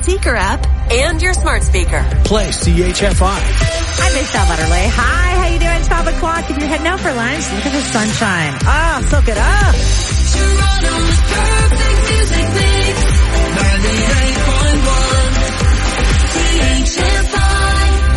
Seeker app, and your smart speaker. Play CHFI. I'm Michelle Butterley. Hi, how you doing? It's 5 o'clock. If you're heading out for lunch, look at the sunshine. Oh, soak it up. Toronto's perfect music mix. 98.1 CHFI.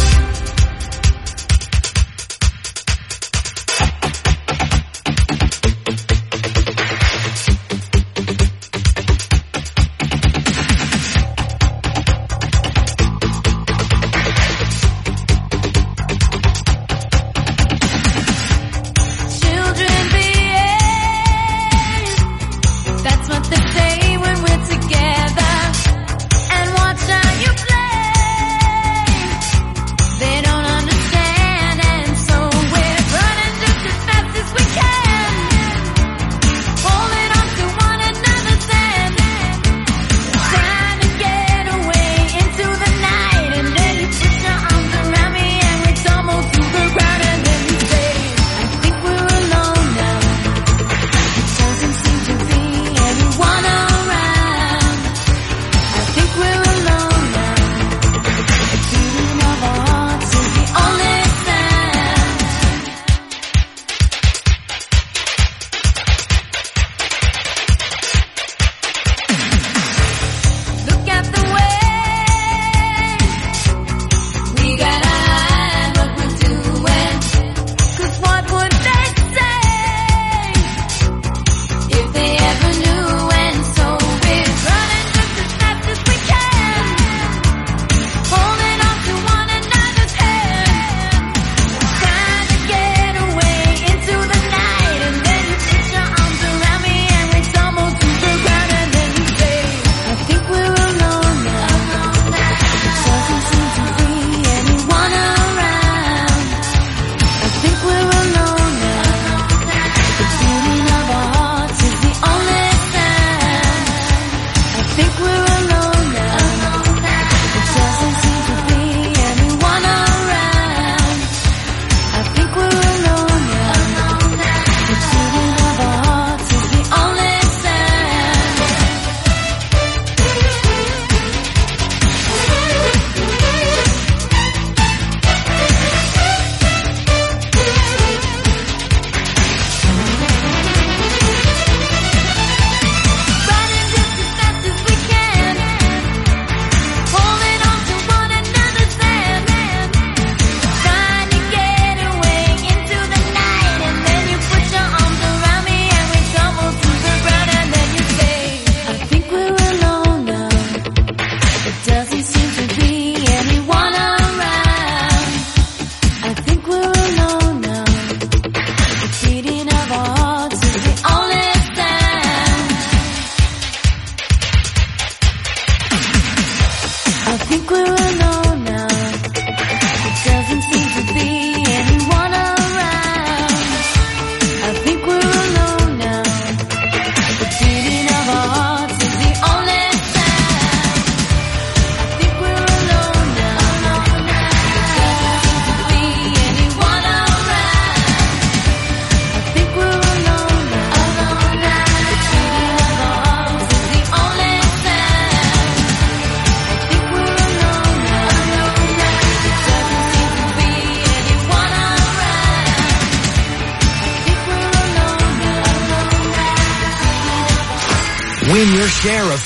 Win your share of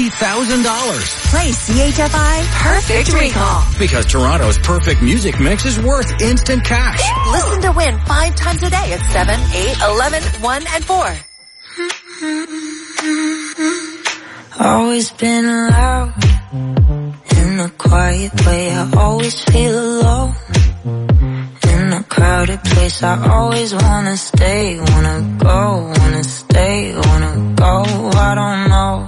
$50,000. Play CHFI Perfect Recall. Because Toronto's perfect music mix is worth instant cash. Listen to win 5 times a day at 7, 8, 11, 1, and 4. Always been loud in a quiet way. I always feel alone in a crowded place. I always wanna stay, wanna go, wanna stay, wanna go. I don't know,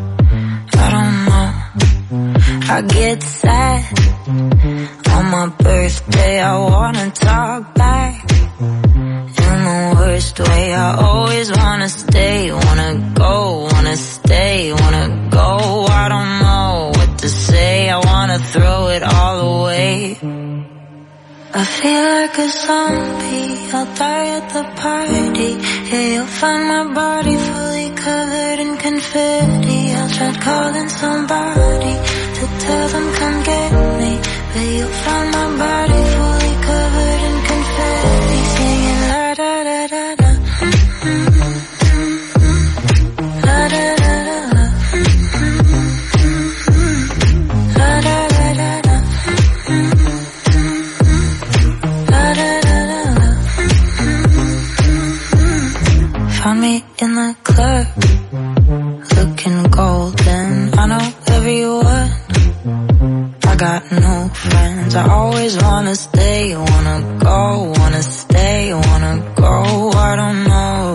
I get sad on my birthday. I wanna talk back in the worst way. I always wanna stay, wanna go, wanna stay, wanna go. I don't know what to say, I wanna throw it all away. I feel like a zombie, I'll die at the party. Yeah, you'll find my body fully covered in confetti. I'll try calling somebody to tell them come get me. But you'll find my body fully covered in confetti, singing la da da da da. La da da da da. La da da da da. La da da da da. Found me in the club, looking golden. I know every word. I got no friends. I always wanna stay, wanna go, wanna stay, wanna go. I don't know.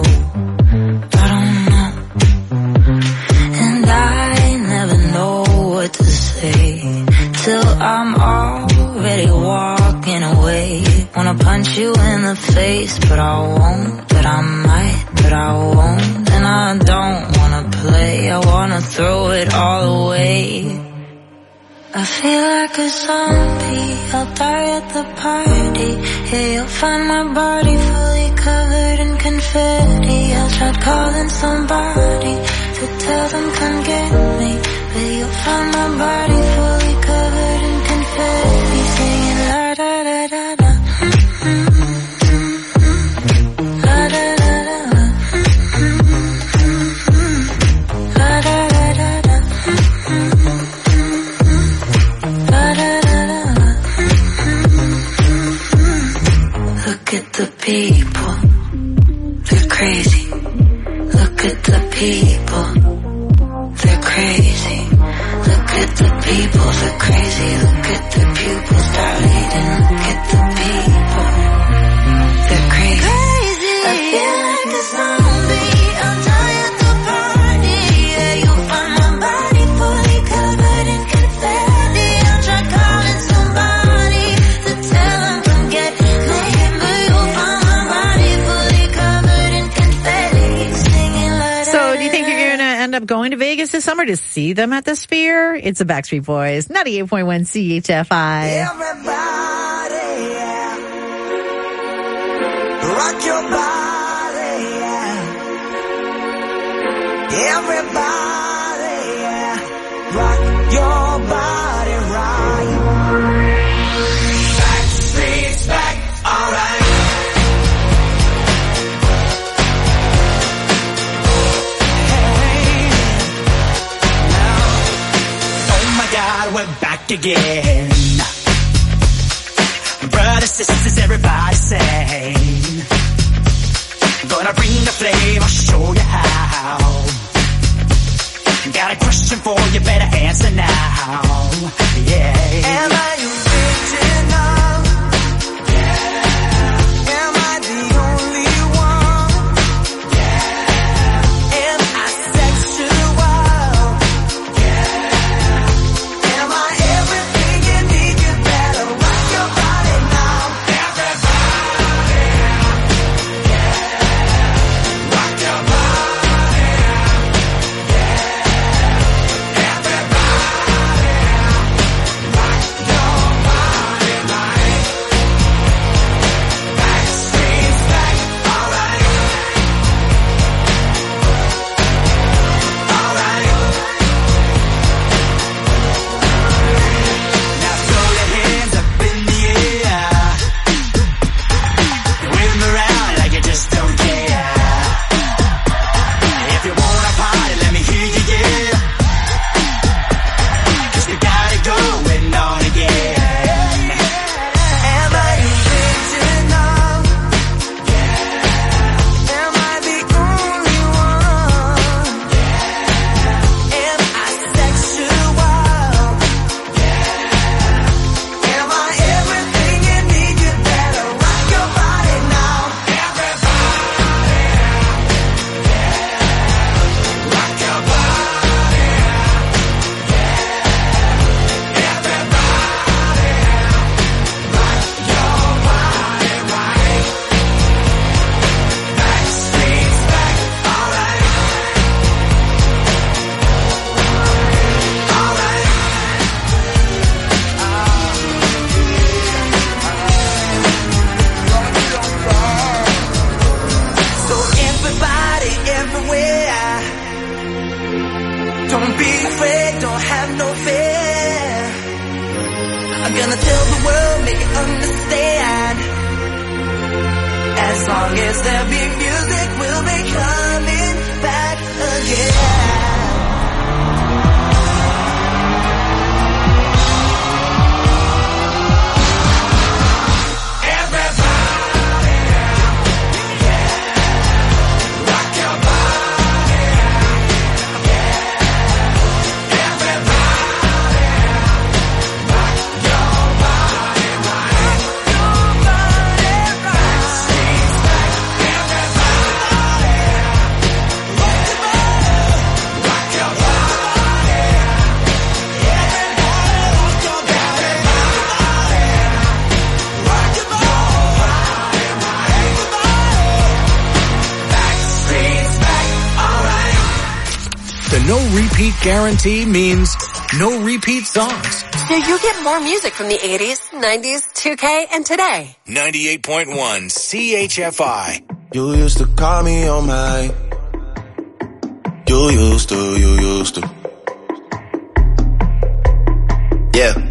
And I never know what to say till I'm already walking away. Wanna punch you in the face, but I won't, but I might, but I won't. And I don't wanna play, I wanna throw it all away. I feel like a zombie, I'll die at the party. Yeah, you'll find my body fully covered in confetti. I'll try calling somebody to tell them come get me. But you'll find my body fully covered in confetti, singing la da da da da. La da da da da. La da da da da. Look at the people, they're crazy. Look at the people, they're crazy. Look at the people, they're crazy. Look at the pupils dilating. Look at the people, they're crazy. I feel like a zombie, I'll die at the party. Yeah, you'll find my body fully covered in confetti. I'll try calling somebody to tell them come get me. But you'll find my body fully covered in confetti, singing like. So, do you think you're going to end up going to Vegas this summer to see them at the Sphere? It's the Backstreet Boys, 98.1 CHFI. Everybody, yeah. Rock your body, yeah. Everybody, yeah. Rock your body right. Backstreet's back, alright. We're back again. Brothers, sisters, everybody sing. Gonna bring the flame, I'll show you how. Got a question for you, better answer now. Yeah. Am I original? Yeah. Am I the only one? Yeah. Am I sexual? Don't be afraid, don't have no fear. understand. As long as there be music, we'll be coming back again. No repeat guarantee means no repeat songs. So you get more music from the 80s, 90s, 2K, and today. 98.1 CHFI. You used to call me on my... You used to. Yeah.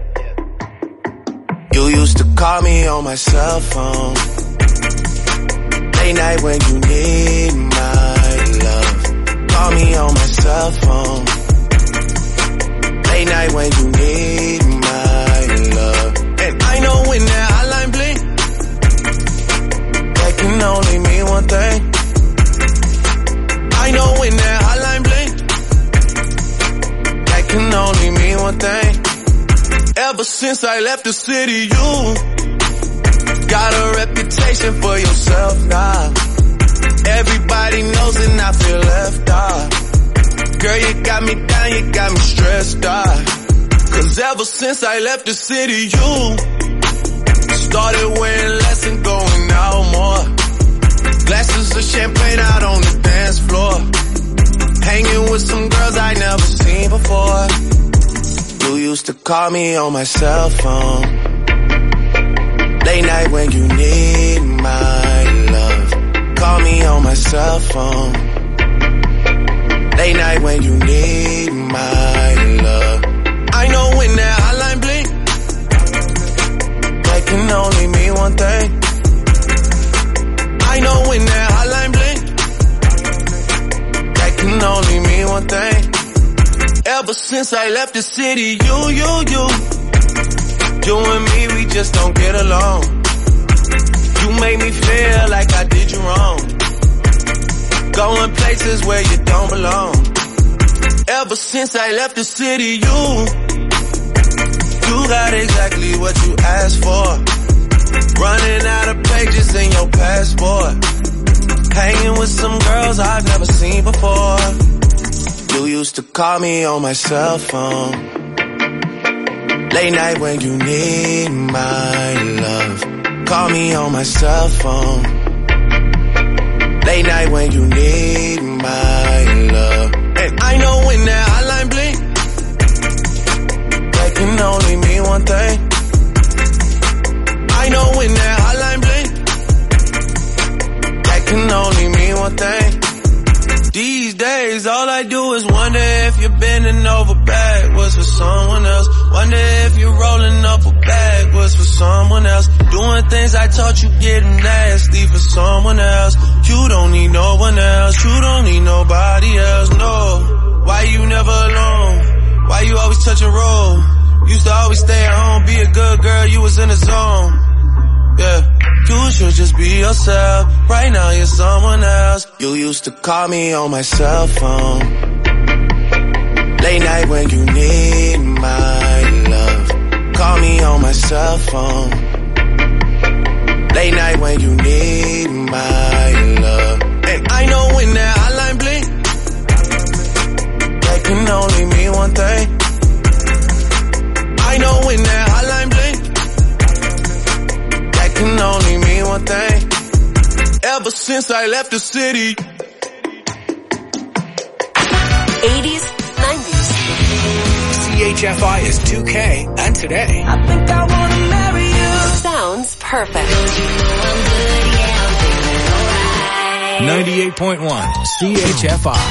You used to call me on my cell phone. Late night when you need my love. Call me on my cell phone. Late night when you need my love. And I know when that hotline blink, that can only mean one thing. I know when that hotline blink, that can only mean one thing. Ever since I left the city, you got a reputation for yourself now. Everybody knows and I feel left out. Girl, you got me down, you got me stressed out. Cause ever since I left the city, you started wearing less and going out more. Glasses of champagne out on the dance floor. Hanging with some girls I never seen before. You used to call me on my cell phone. Late night when you need my love. Call me on my cell phone. Late night when you need my love. I know when that hotline blink, that can only mean one thing. I know when that hotline blink, that can only mean one thing. Ever since I left the city, you and me, we just don't get along. You made me feel like I did you wrong. Going places where you don't belong. Ever since I left the city, you got exactly what you asked for. Running out of pages in your passport. Hanging with some girls I've never seen before. You used to call me on my cell phone. Late night when you need my love. Call me on my cell phone. Late night when you need my love. And I know when that hotline blink, that can only mean one thing. I know when that hotline blink, that can only mean one thing. These days, all I do is wonder if you're bending over backwards for someone else. Wonder if you're rolling up a backwards for someone else. Doing things I taught you getting nasty for someone else. You don't need no one else. You don't need nobody else, no. Why you never alone? Why you always touch and roll? Used to always stay at home, be a good girl, you was in the zone. Yeah, you should just be yourself. Right now you're someone else. You used to call me on my cell phone. Late night when you need my love. Call me on my cell phone. Late night when you need my love. And I know when that hotline blink, that can only mean one thing. I know when that hotline blink, that can only mean one thing. Ever since I left the city. 80s, 90s. CHFI is 2K and today. I think I wanna marry you. Sounds perfect. 98.1 CHFI.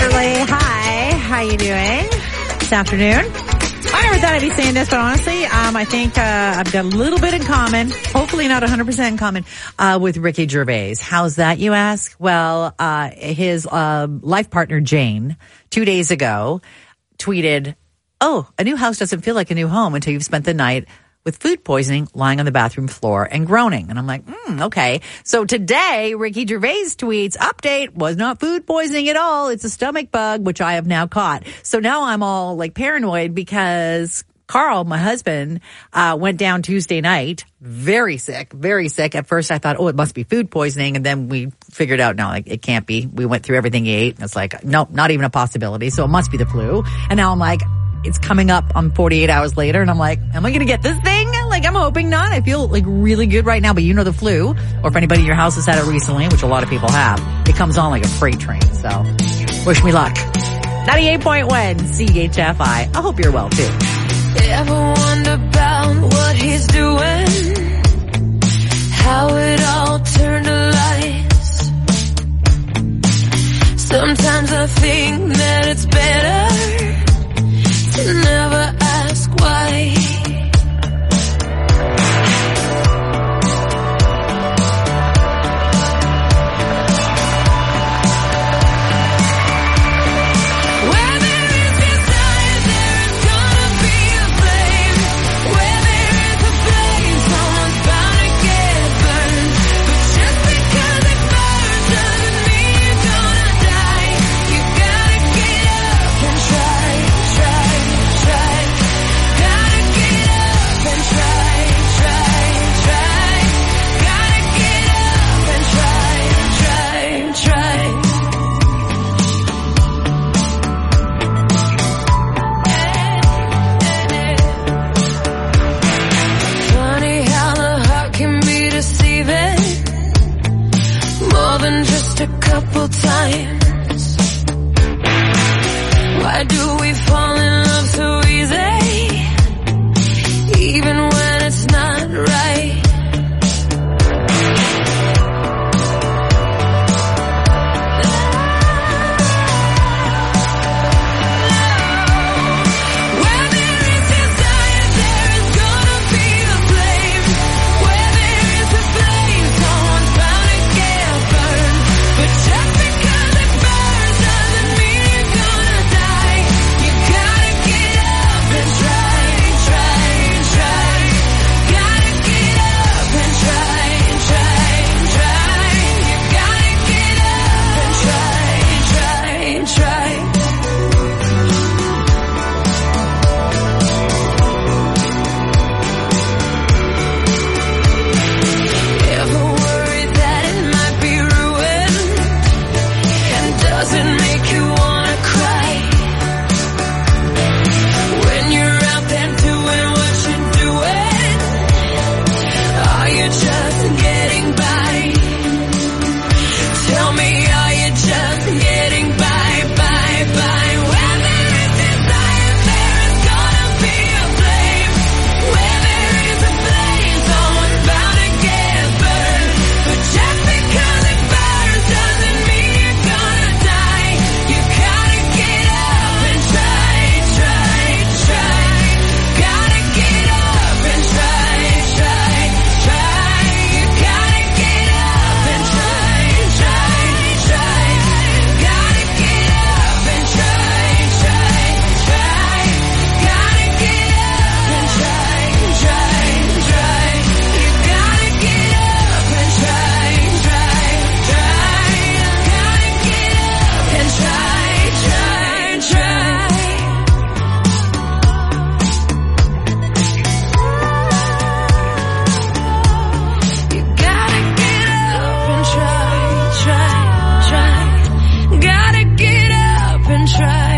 Latterly. Hi, how you doing this afternoon? I never thought I'd be saying this, but honestly, I think I've got a little bit in common, hopefully not 100% in common, with Ricky Gervais. How's that, you ask? Well, his life partner, Jane, 2 days ago, tweeted, "Oh, a new house doesn't feel like a new home until you've spent the night with food poisoning, lying on the bathroom floor and groaning." And I'm like, okay. So today, Ricky Gervais tweets, update, was not food poisoning at all. It's a stomach bug, which I have now caught. So now I'm all like paranoid because Carl, my husband, went down Tuesday night, very sick, very sick. At first I thought, oh, it must be food poisoning. And then we figured out, no, it can't be. We went through everything he ate and it's like, nope, not even a possibility. So it must be the flu. And now I'm like, it's coming up on 48 hours later, and I'm like, am I going to get this thing? Like, I'm hoping not. I feel like really good right now, but you know the flu, or if anybody in your house has had it recently, which a lot of people have, it comes on like a freight train. So, wish me luck. 98.1 CHFI. I hope you're well, too. Ever wonder about what he's doing? How it all turned to lies? Sometimes I think that it's better to never ask why. Where there is desire, there is gonna be a flame. Where there is a flame, someone's bound to get burned. But just because it burns doesn't mean you're gonna die. You gotta get up and try. Gotta get up and try. Gotta get up and try. Funny how the heart can be deceiving, more than just a couple times. Why do we fall in love so easy, even when it's not right? Where there is desire, there is gonna be a flame. Where there is a flame, someone's bound to get burned. But just because it burns doesn't mean you're gonna die. You gotta get up and try. Gotta get up and try. You gotta get up and try. Ever worried that it might be ruined, and does it make you wanna cry? When you're out there doing what you're doing, are you just getting by? Tell me, are you just getting by? Where there is desire, there is gonna be a flame. Where there is a flame, someone's bound to get burned. But just because it burns doesn't mean you're gonna die. You gotta get up and try. Gotta get up and try. You gotta get up and try. Gotta get up and try. Gotta get up and try. You gotta get up and try. Gotta get up and try. You gotta get up and try. Gotta get up and try.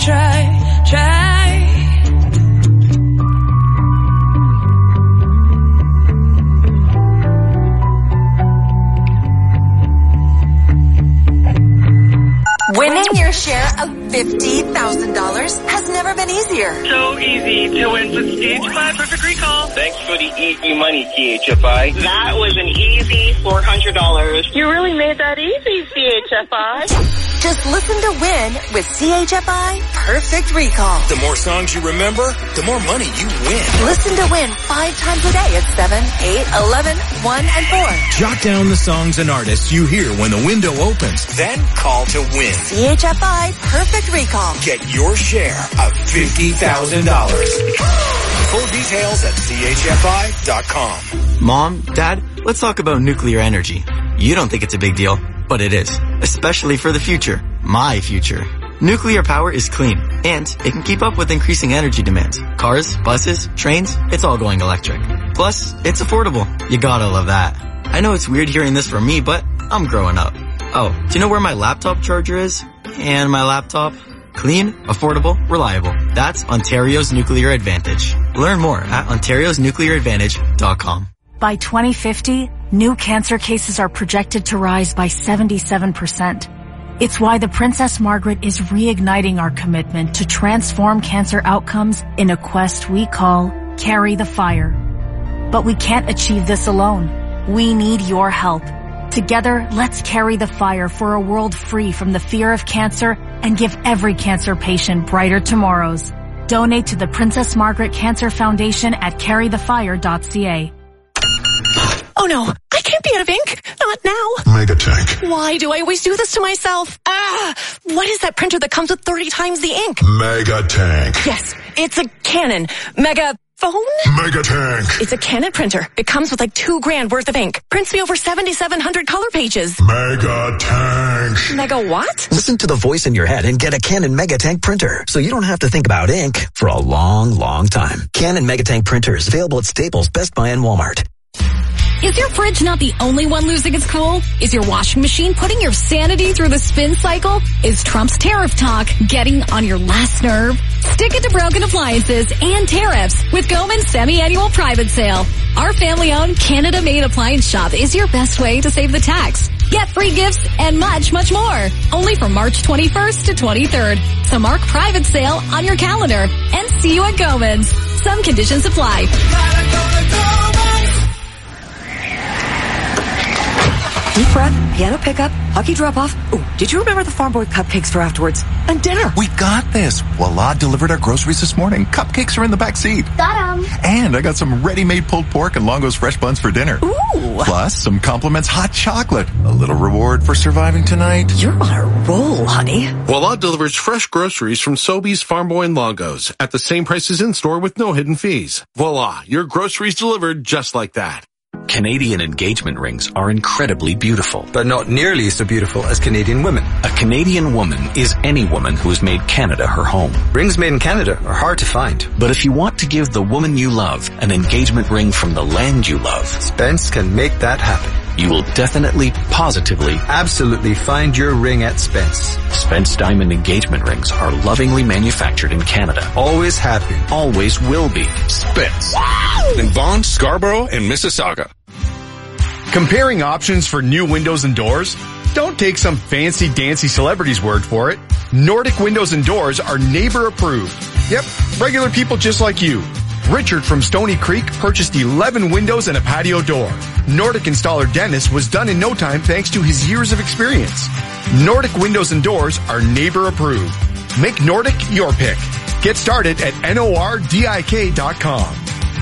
Winning your share of $50,000 has never been easier. So easy to win with CHFI Perfect Recall. Thanks for the easy money, CHFI. That was an easy $400. You really made that easy, CHFI. Just listen to Win with CHFI Perfect Recall. The more songs you remember, the more money you win. Listen to Win 5 times a day at 7, 8, 11, 1, and 4. Jot down the songs and artists you hear when the window opens. Then call to win. CHFI Perfect Recall. Get your share of $50,000. Full details at chfi.com. Mom, Dad, let's talk about nuclear energy. You don't think it's a big deal, but it is. Especially for the future. My future. Nuclear power is clean, and it can keep up with increasing energy demands. Cars, buses, trains, it's all going electric. Plus, it's affordable. You gotta love that. I know it's weird hearing this from me, but I'm growing up. Oh, do you know where my laptop charger is? And my laptop? Clean, affordable, reliable. That's Ontario's Nuclear Advantage. Learn more at ontariosnuclearadvantage.com. By 2050, new cancer cases are projected to rise by 77%. It's why the Princess Margaret is reigniting our commitment to transform cancer outcomes in a quest we call Carry the Fire. But we can't achieve this alone. We need your help. Together, let's carry the fire for a world free from the fear of cancer and give every cancer patient brighter tomorrows. Donate to the Princess Margaret Cancer Foundation at carrythefire.ca. Oh no, I can't be out of ink. Not now. Megatank. Why do I always do this to myself? What is that printer that comes with 30 times the ink? Megatank. Yes, it's a Canon. Megaphone? Megatank. It's a Canon printer. It comes with like $2,000 worth of ink. Prints me over 7,700 color pages. Megatank. Mega what? Listen to the voice in your head and get a Canon Megatank printer, so you don't have to think about ink for a long, long time. Canon Megatank printers available at Staples, Best Buy, and Walmart. Is your fridge not the only one losing its cool? Is your washing machine putting your sanity through the spin cycle? Is Trump's tariff talk getting on your last nerve? Stick it to broken appliances and tariffs with Goman's semi-annual private sale. Our family-owned, Canada-made appliance shop is your best way to save the tax. Get free gifts and much, much more. Only from March 21st to 23rd. So mark private sale on your calendar and see you at Goman's. Some conditions apply. Deep prep, piano pickup, hockey drop-off. Ooh, did you remember the Farm Boy cupcakes for afterwards? And dinner. We got this. Voila delivered our groceries this morning. Cupcakes are in the back seat. Got 'em. And I got some ready-made pulled pork and Longo's fresh buns for dinner. Ooh. Plus some Compliments hot chocolate. A little reward for surviving tonight. You're on a roll, honey. Voila delivers fresh groceries from Sobeys, Farm Boy, and Longo's at the same prices in-store with no hidden fees. Voila, your groceries delivered just like that. Canadian engagement rings are incredibly beautiful. But not nearly so beautiful as Canadian women. A Canadian woman is any woman who has made Canada her home. Rings made in Canada are hard to find. But if you want to give the woman you love an engagement ring from the land you love, Spence can make that happen. You will definitely, positively, absolutely find your ring at Spence. Spence Diamond engagement rings are lovingly manufactured in Canada. Always have been. Always will be. Spence. In Vaughan, Scarborough, and Mississauga. Comparing options for new windows and doors? Don't take some fancy-dancy celebrity's word for it. Nordic Windows and Doors are neighbor approved. Yep, regular people just like you. Richard from Stony Creek purchased 11 windows and a patio door. Nordic installer Dennis was done in no time thanks to his years of experience. Nordic Windows and Doors are neighbor approved. Make Nordic your pick. Get started at NORDIK.com.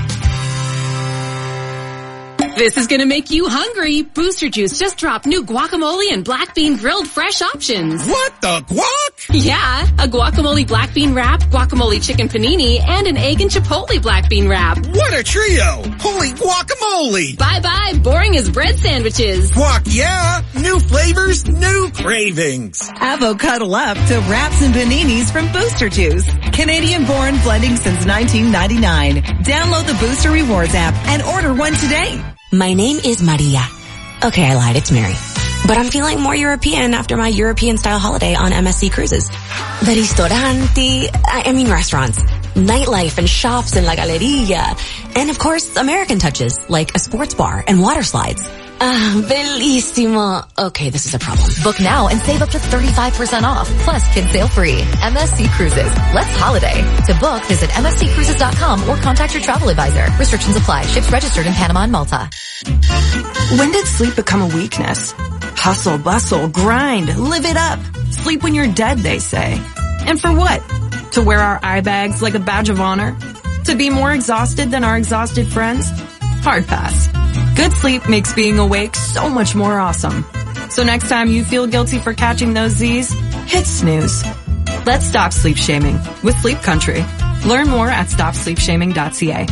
This is gonna make you hungry. Booster Juice just dropped new guacamole and black bean grilled fresh options. What the guac? Yeah, a guacamole black bean wrap, guacamole chicken panini, and an egg and chipotle black bean wrap. What a trio! Holy guacamole! Bye-bye, boring as bread sandwiches. Guac, yeah! New flavors, new cravings. Avocado up to wraps and paninis from Booster Juice. Canadian-born blending since 1999. Download the Booster Rewards app and order one today. My name is Maria. Okay, I lied. It's Mary. But I'm feeling more European after my European-style holiday on MSC Cruises. The restaurants, nightlife and shops in La Galleria. And of course, American touches, like a sports bar and water slides. Bellissimo. Okay, this is a problem. Book now and save up to 35% off. Plus, kids sale free. MSC Cruises. Let's holiday. To book, visit msccruises.com or contact your travel advisor. Restrictions apply. Ships registered in Panama and Malta. When did sleep become a weakness? Hustle, bustle, grind, live it up. Sleep when you're dead, they say. And for what? To wear our eye bags like a badge of honor? To be more exhausted than our exhausted friends? Hard pass. Good sleep makes being awake so much more awesome. So next time you feel guilty for catching those Z's, hit snooze. Let's stop sleep shaming with Sleep Country. Learn more at stopsleepshaming.ca.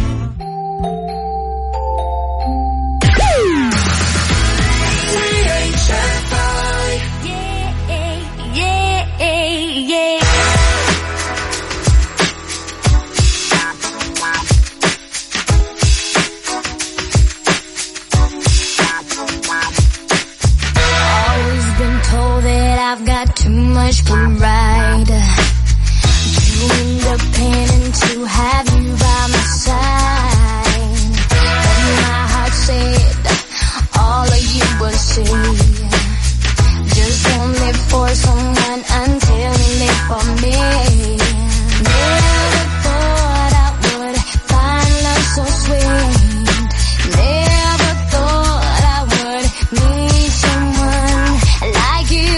I've got too much pride, too independent to have you by my side. But my heart said all of you will say, just don't live for someone until you live for me. Never thought I would find love so sweet. Never thought I would meet someone like you.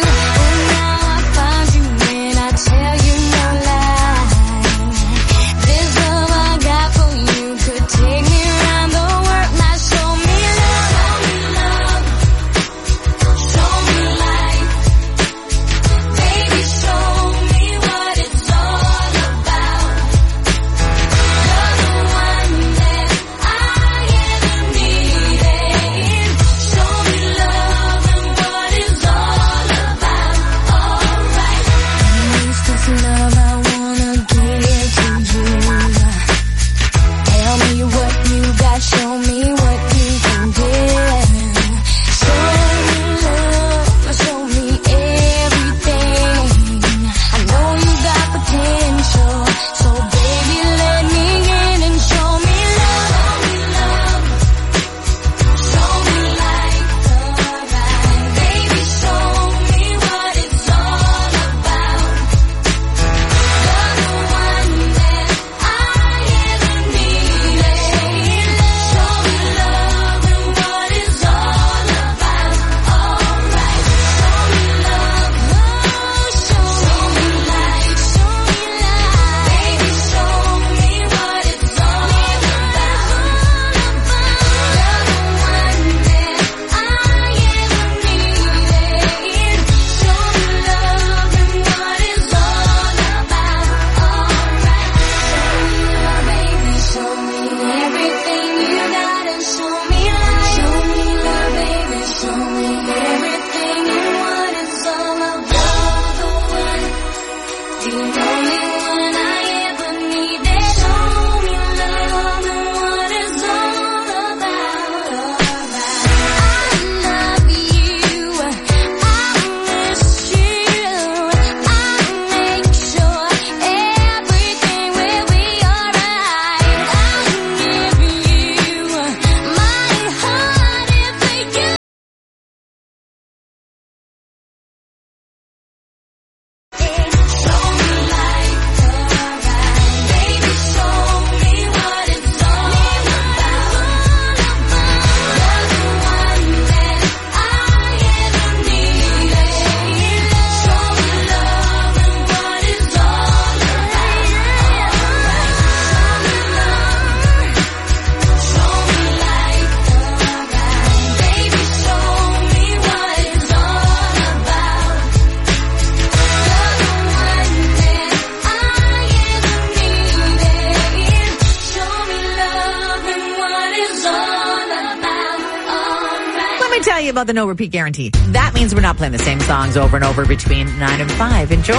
About the no repeat guarantee. That means we're not playing the same songs over and over between 9 and 5. Enjoy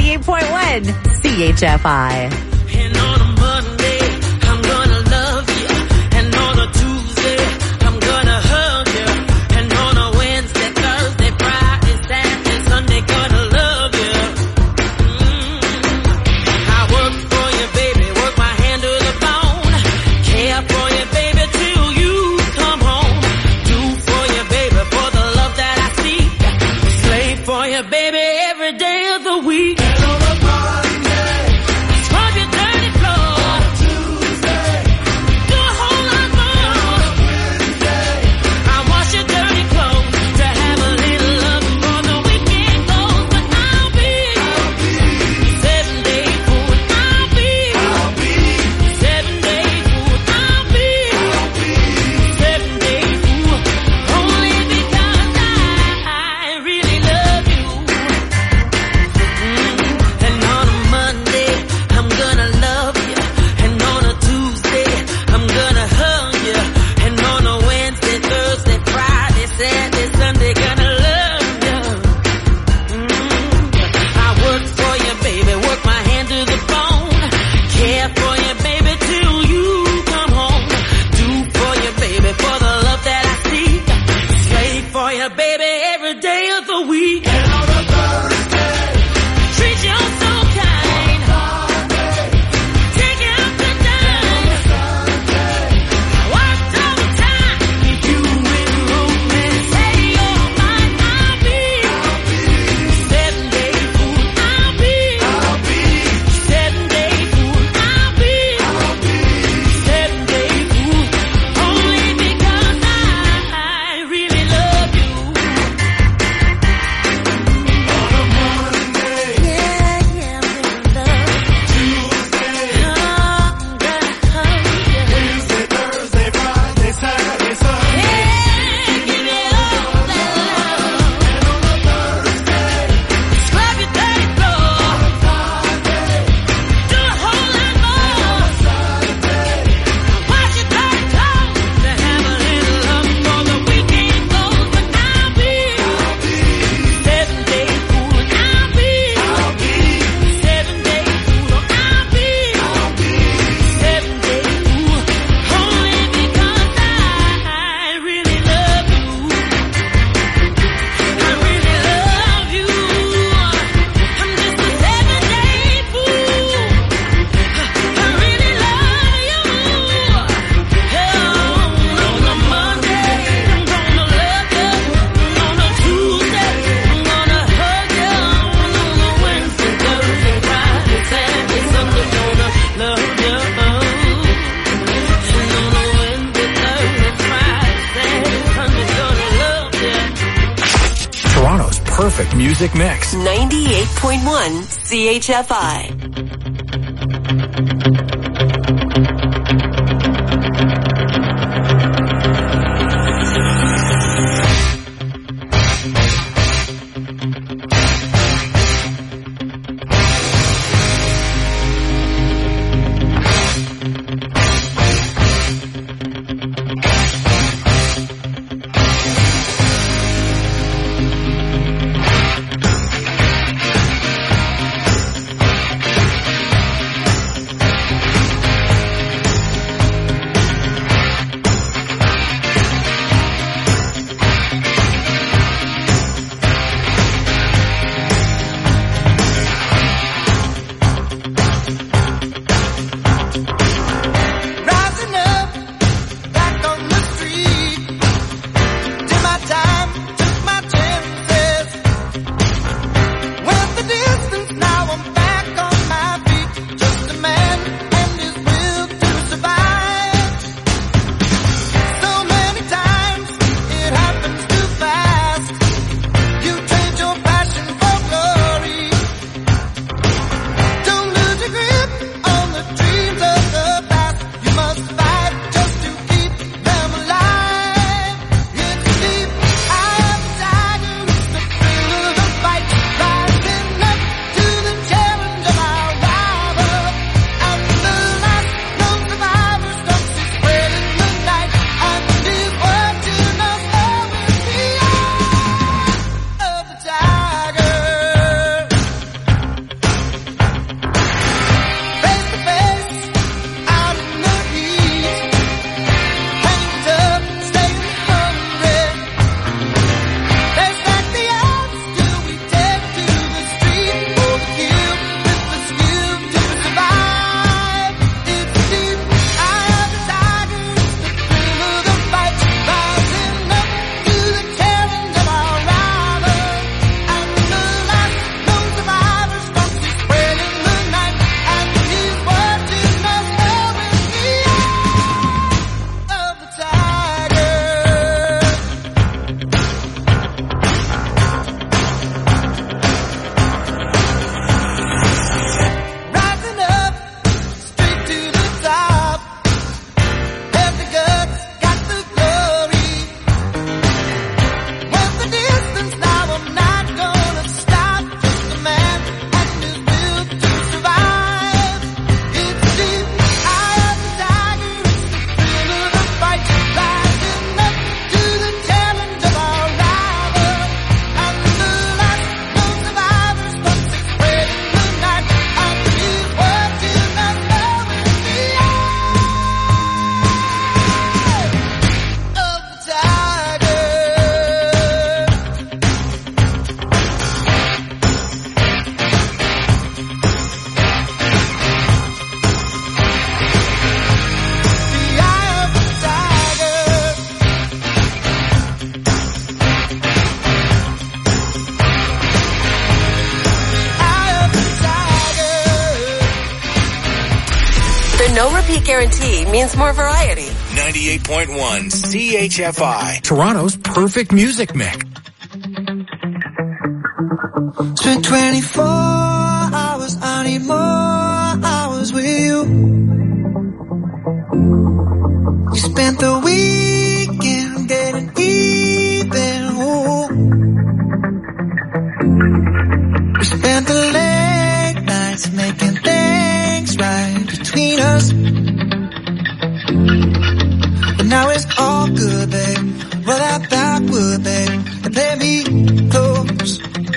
98.1 CHFI. And on a Monday, I'm gonna love you. And on a Tuesday, I'm gonna hug you. And on a Wednesday, Thursday, Friday, Saturday, Sunday, gonna love you. I work for you, baby, work my hand to the bone. Care for you, baby, till you come home. Do for you, baby, for the love that I seek. Slave for you, baby, every day of the week. Scrub your dirty clothes. music mix. 98.1 CHFI. No repeat guarantee means more variety. 98.1 CHFI, Toronto's perfect music mix. Spent 24 hours, I need more hours with you. We spent the weekend getting even. Ooh. We spent the late nights making things right between us. But now it's all good, babe. Roll that backward, babe, and play me close.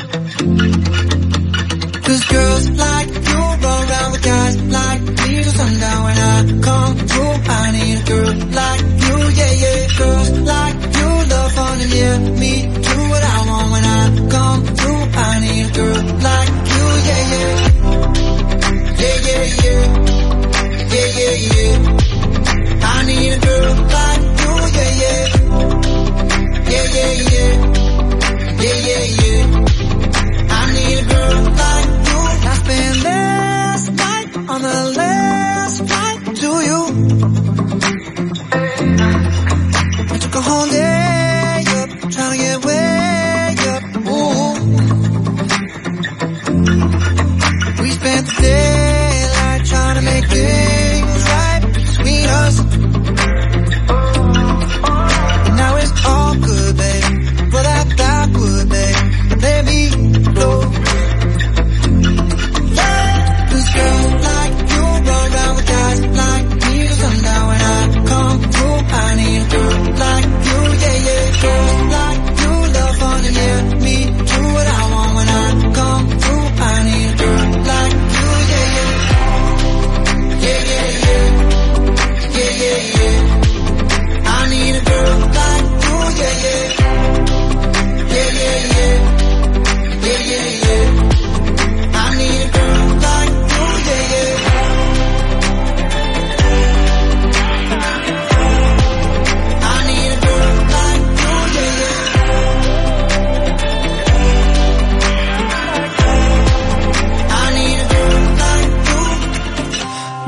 Cause girls like you roll around with guys like me till sundown. When I come through, I need a girl like you, yeah, yeah. Girls like you love fun and yeah, me do what I want. When I come through, I need a girl like you, yeah, yeah. Yeah, yeah, yeah. Yeah, yeah, yeah.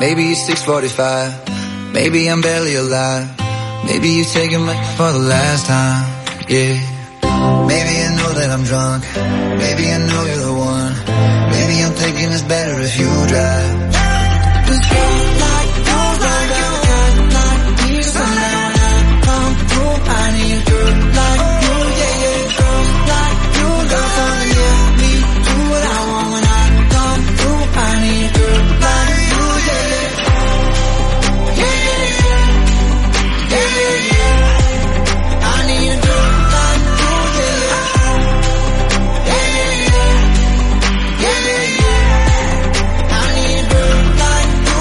Maybe it's 6:45. Maybe I'm barely alive. Maybe you're taking me for the last time. Yeah. Maybe I know that I'm drunk. Maybe I know you're the one. Maybe I'm thinking it's better if you drive. Just go like you, like you, like me. Someday when I come through, I need a girl like you, yeah, yeah. Girls like you, girl, gonna let me do what I want when I come through. I need a girl like you, yeah, yeah. Yeah, yeah, yeah. Yeah, yeah, yeah. I need a girl like you, yeah, yeah. Yeah, yeah, yeah. Yeah, yeah, yeah. I need a girl like you.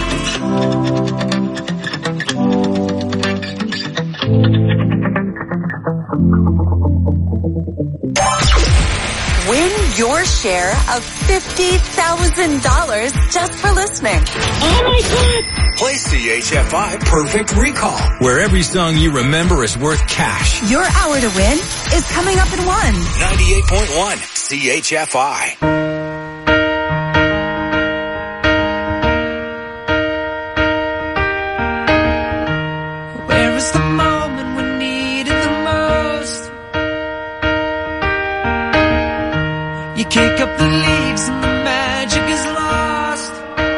Win your share of $50,000 just for listening. Oh my God! Play CHFI Perfect Recall, where every song you remember is worth cash. Your hour to win is coming up in 1. 98.1 CHFI. Where is the moment we needed the most? You kick up the leaves and the magic is lost.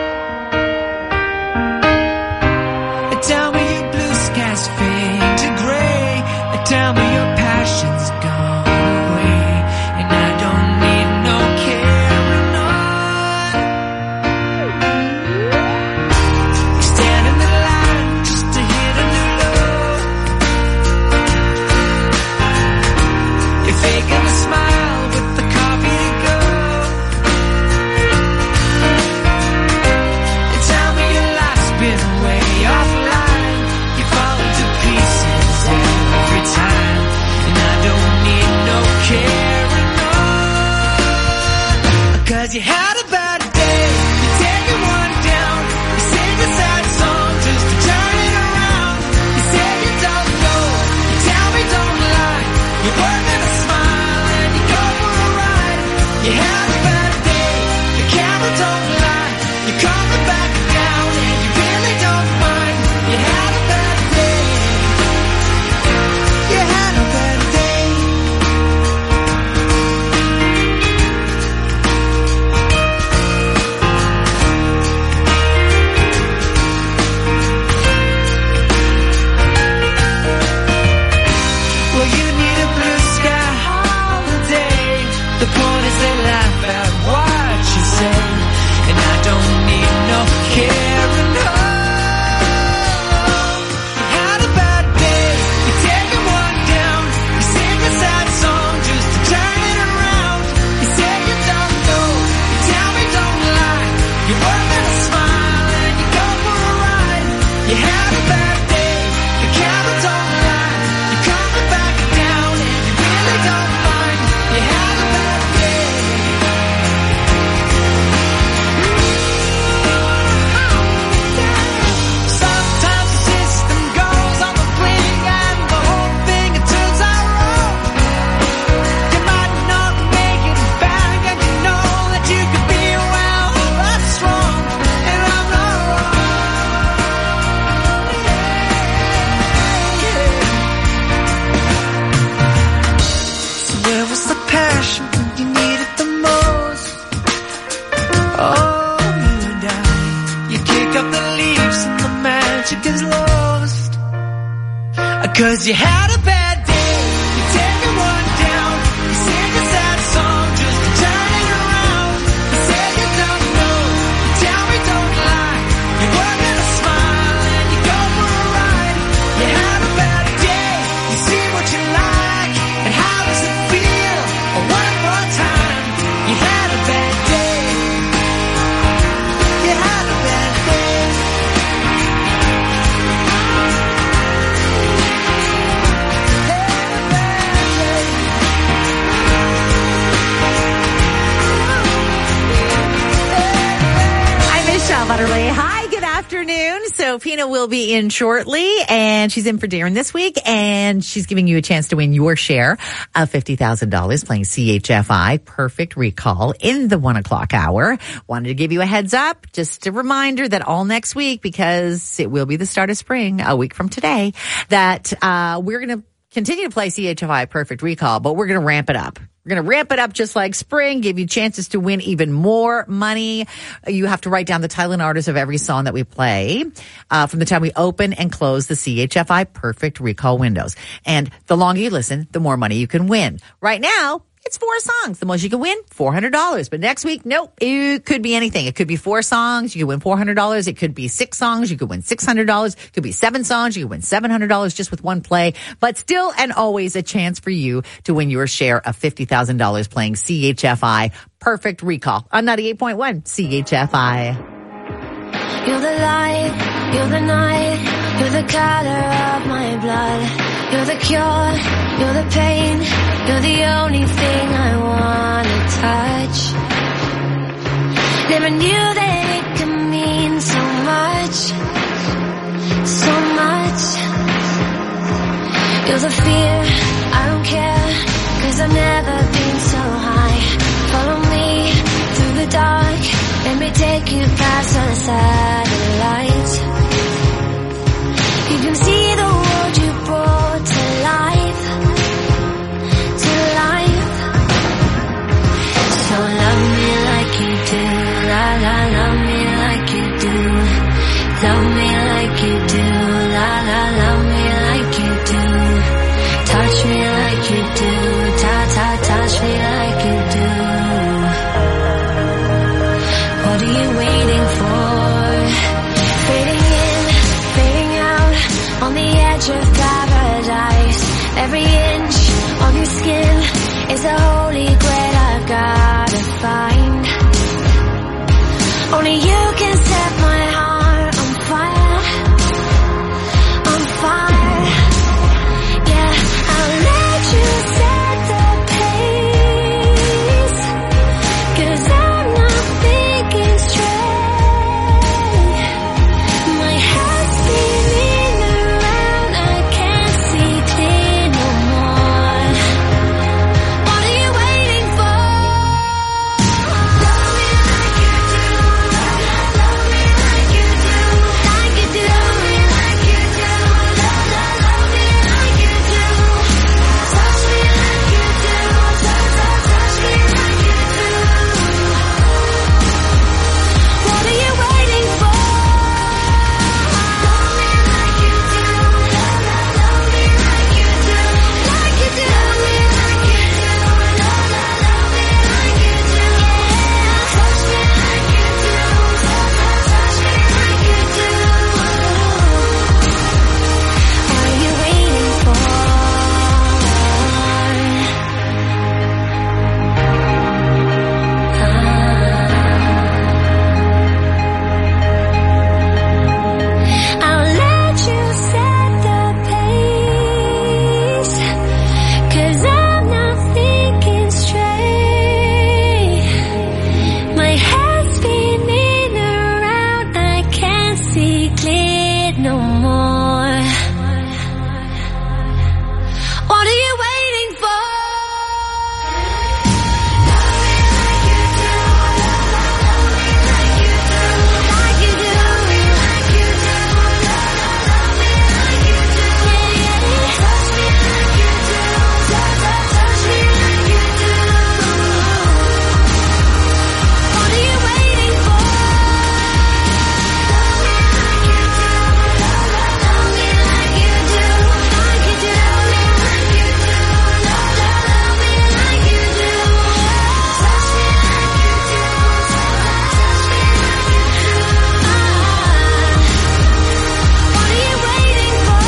Tell me your blue skies fade to gray. Tell me your passion's gone away. And I don't need no carrying on. You stand in the line just to hit a new low. You're faking a smile with the coffee to go. And tell me your life's been way offline. You fall into pieces every time. And I don't need no carrying on. 'Cause you had a bad day. You're taking one down. You sing a sad song just to turn it around. You say you don't know. You tell me don't lie. You're working a smile and you go for a ride. You had a bad day. The camera don't lie. You calm it back down and you really don't mind. You had a bad day. You had a bad day. Well, you need a blue sky holiday. The point is they laugh at what you say. And I don't need no carrying on. You had a bad day. You're taking one down. You sing a sad song just to turn it around. You say you don't know. You tell me don't lie. You're working a smile and you go for a ride. You had a bad day. The camera don't lie. You calm it back down and you really don't mind. You had a bad day. Sometimes the system goes on the blink and the whole thing it turns out wrong. You might not make it back and you know that you could be well, that's wrong. And I'm not wrong. So where was the passion when you needed the most? Oh, you and I. You kick up the leaves and the magic is lost. 'Cause you had a bad day. You're taking one down. You sing a sad song just to turn it around. You say you don't know. You tell me don't lie. You're working a smile and you go for a ride. You had a bad day. You see what you like. And how does it feel? One more time. You had a bad day. You had a bad day. I'm Michelle Butterly. Hi, good afternoon. afternoon. So Pina will be in shortly, and she's in for Darren this week, and she's giving you a chance to win your share of $50,000 playing CHFI Perfect Recall in the 1 o'clock hour. Wanted to give you a heads up, just a reminder that all next week, because it will be the start of spring, a week from today, that we're going to continue to play CHFI Perfect Recall, but we're going to ramp it up. We're going to ramp it up just like spring, give you chances to win even more money. You have to write down the title and artist of every song that we play from the time we open and close the CHFI Perfect Recall windows. And the longer you listen, the more money you can win. Right now, it's 4 songs. The most you can win, $400. But next week, nope, it could be anything. It could be 4 songs. You could win $400. It could be 6 songs. You could win $600. It could be 7 songs. You could win $700 just with one play. But still and always a chance for you to win your share of $50,000 playing CHFI Perfect Recall on 98.1 CHFI. You're the light, you're the night, you're the color of my blood. You're the cure, you're the pain, you're the only thing I wanna touch. Never knew that it could mean so much, so much. You're the fear, I don't care, 'cause I've never been so high. Follow me through the dark, let me take you past the satellites. You can see the world you brought to life, to life. So love me like you do, la la, love me like you do. Love me like you do, la la, love me like you do. Touch me like you do, ta ta, touch me like you do. What are you waiting for? Fading in, fading out, on the edge of paradise. Every inch of your skin is a holy grail I gotta find. Only you can set my heart on fire, on fire. Yeah, I'll let you set the pace, 'cause I'm not thinking straight. My head's spinning around, I can't see clear no more. What are you waiting for? Love me like you do, love me like you do, like you do, love me like you do, love me like you do. Touch me like you do, touch me like you do. What are you waiting for? Love me like you do, love me like you do, like you do, love me like you do, love me like you do. Touch me like you do, touch me like you do. What are you waiting for? I'll let you set the pace, 'cause I'm not thinking straight. My head's spinning around, I can't see clear no more. What are you waiting for? Love me like you do, love me like you do, like you do, love me like you do, love me like you do. Touch me like you do, touch me like you do. What are you waiting for? Love me like you do, love me like you do, like you do, love me like you do, love me like you do. Touch me like you do, touch me like you do. What are you waiting for?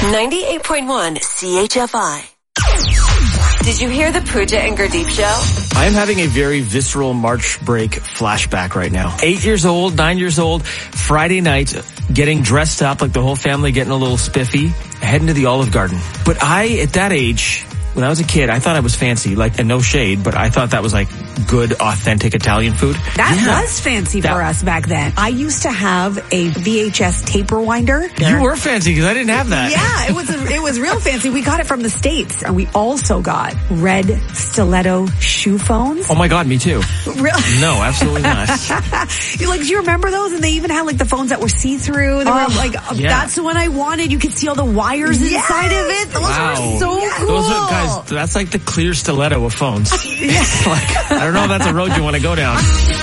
98.1 CHFI. Did you hear the Pooja and Gurdeep show? I am having a very visceral March break flashback right now. 8 years old, 9 years old, Friday night, getting dressed up, like the whole family getting a little spiffy, heading to the Olive Garden. But at that age, when I was a kid, I thought I was fancy, and no shade, but I thought that was like good, authentic Italian food. That was fancy for us back then. I used to have a VHS tape rewinder. You were fancy because I didn't have that. Yeah, it was real fancy. We got it from the States. And we also got red stiletto shoe phones. Oh my God, me too. Really? No, absolutely not. Do you remember those? And they even had the phones that were see-through. They were that's the one I wanted. You could see all the wires inside of it. Those were so cool. Those are, guys, that's like the clear stiletto of phones. I don't know if that's a road you want to go down.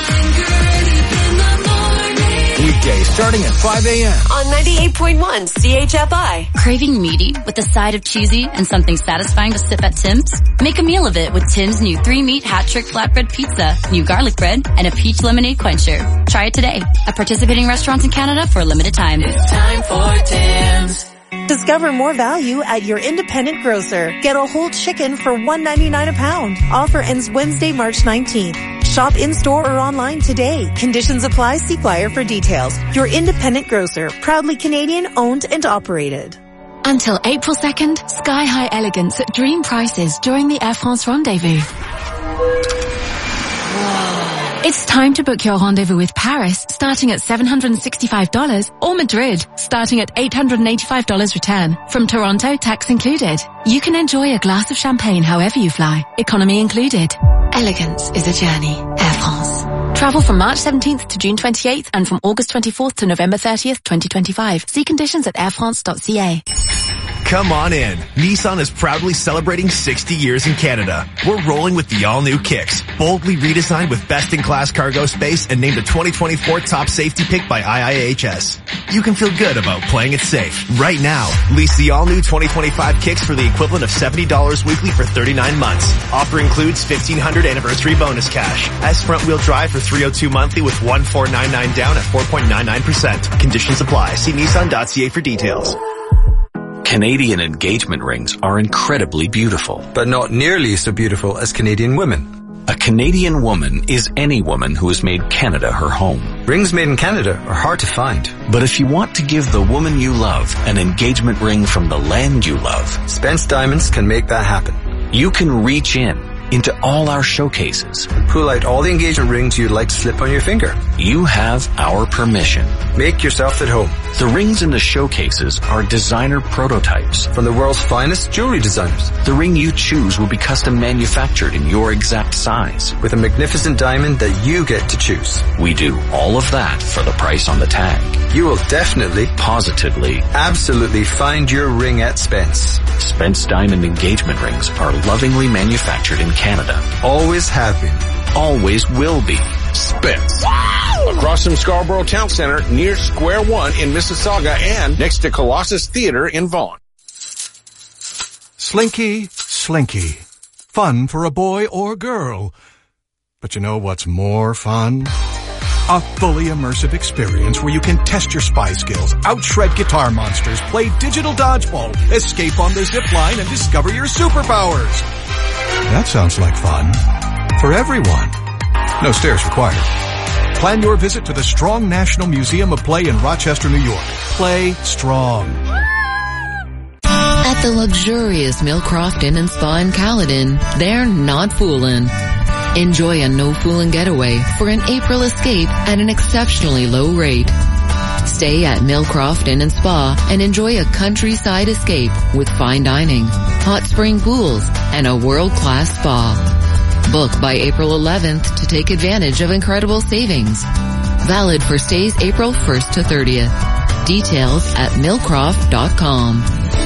Weekdays starting at 5 a.m. On 98.1 CHFI. Craving meaty with a side of cheesy and something satisfying to sip at Tim's? Make a meal of it with Tim's new 3-meat hat-trick flatbread pizza, new garlic bread, and a peach lemonade quencher. Try it today at participating restaurants in Canada for a limited time. It's time for Tim's. Discover more value at your independent grocer. Get a whole chicken for $1.99 a pound. Offer ends Wednesday, March 19th. Shop in-store or online today. Conditions apply. See flyer for details. Your independent grocer. Proudly Canadian owned and operated. Until April 2nd, Sky High Elegance at dream prices during the Air France Rendezvous. It's time to book your rendezvous with Paris, starting at $765, or Madrid, starting at $885 return. From Toronto, tax included. You can enjoy a glass of champagne however you fly, economy included. Elegance is a journey. Air France. Travel from March 17th to June 28th and from August 24th to November 30th, 2025. See conditions at airfrance.ca. Come on in. Nissan is proudly celebrating 60 years in Canada. We're rolling with the all-new Kicks, boldly redesigned with best-in-class cargo space and named a 2024 top safety pick by IIHS. You can feel good about playing it safe. Right now, lease the all-new 2025 Kicks for the equivalent of $70 weekly for 39 months. Offer includes $1,500 anniversary bonus cash. S front-wheel drive for $302 monthly with $1,499 down at 4.99%. Conditions apply. See Nissan.ca for details. Canadian engagement rings are incredibly beautiful. But not nearly so beautiful as Canadian women. A Canadian woman is any woman who has made Canada her home. Rings made in Canada are hard to find. But if you want to give the woman you love an engagement ring from the land you love, Spence Diamonds can make that happen. You can reach into all our showcases. Pull out all the engagement rings you'd like to slip on your finger. You have our permission. Make yourself at home. The rings in the showcases are designer prototypes from the world's finest jewelry designers. The ring you choose will be custom manufactured in your exact size with a magnificent diamond that you get to choose. We do all of that for the price on the tag. You will definitely, positively, absolutely find your ring at Spence. Spence Diamond engagement rings are lovingly manufactured in Canada. Always have been. Always will be. Spence. Across from Scarborough Town Center, near Square One in Mississauga, and next to Colossus Theatre in Vaughan. Slinky, Slinky. Fun for a boy or girl. But you know what's more fun? A fully immersive experience where you can test your spy skills, outshred guitar monsters, play digital dodgeball, escape on the zip line, and discover your superpowers. That sounds like fun. For everyone. No stairs required. Plan your visit to the Strong National Museum of Play in Rochester, New York. Play strong. At the luxurious Millcroft Inn & Spa in Caledon, they're not fooling. Enjoy a no-fooling getaway for an April escape at an exceptionally low rate. Stay at Millcroft Inn & Spa and enjoy a countryside escape with fine dining, hot spring pools, and a world-class spa. Book by April 11th to take advantage of incredible savings. Valid for stays April 1st to 30th. Details at millcroft.com.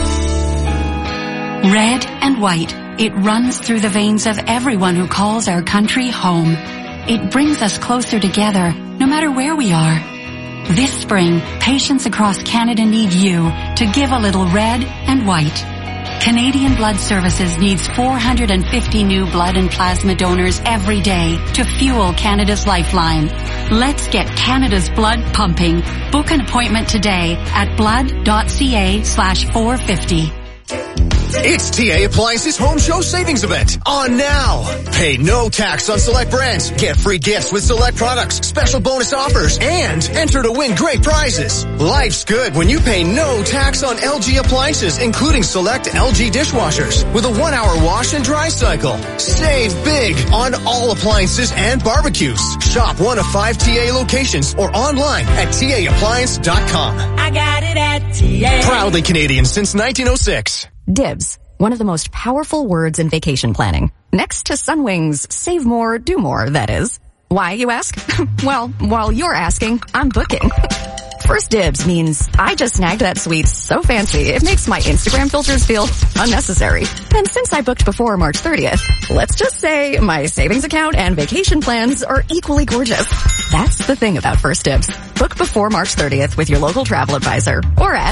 Red and white. It runs through the veins of everyone who calls our country home. It brings us closer together, no matter where we are. This spring, patients across Canada need you to give a little red and white. Canadian Blood Services needs 450 new blood and plasma donors every day to fuel Canada's lifeline. Let's get Canada's blood pumping. Book an appointment today at blood.ca/450. It's TA Appliances Home Show Savings Event on now. Pay no tax on select brands. Get free gifts with select products, special bonus offers, and enter to win great prizes. Life's good when you pay no tax on LG appliances, including select LG dishwashers with a 1-hour wash and dry cycle. Save big on all appliances and barbecues. Shop one of 5 TA locations or online at TAappliance.com. I got it at TA. Proudly Canadian since 1906. Dibs, one of the most powerful words in vacation planning. Next to Sunwing's save more, do more, that is. Why, you ask? Well, while you're asking, I'm booking. First Dibs means I just snagged that suite so fancy it makes my Instagram filters feel unnecessary. And since I booked before March 30th, let's just say my savings account and vacation plans are equally gorgeous. That's the thing about First Dibs. Book before March 30th with your local travel advisor or at...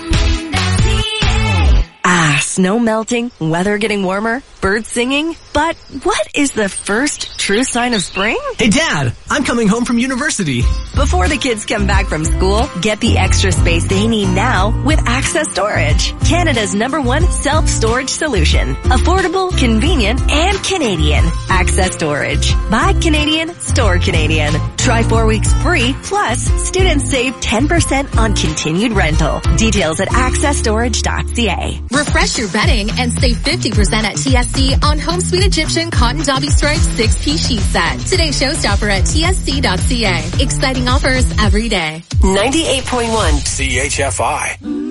Snow melting, weather getting warmer, birds singing. But what is the first true sign of spring? Hey Dad, I'm coming home from university. Before the kids come back from school, get the extra space they need now with Access Storage. Canada's #1 self-storage solution. Affordable, convenient, and Canadian. Access Storage. Buy Canadian, store Canadian. Try 4 weeks free, plus students save 10% on continued rental. Details at accessstorage.ca. Refresh your bedding and save 50% at TSC on Home Sweet Egyptian Cotton Dobby Stripes 6-piece sheet set. Today's showstopper at tsc.ca. Exciting offers every day. 98.1 CHFI.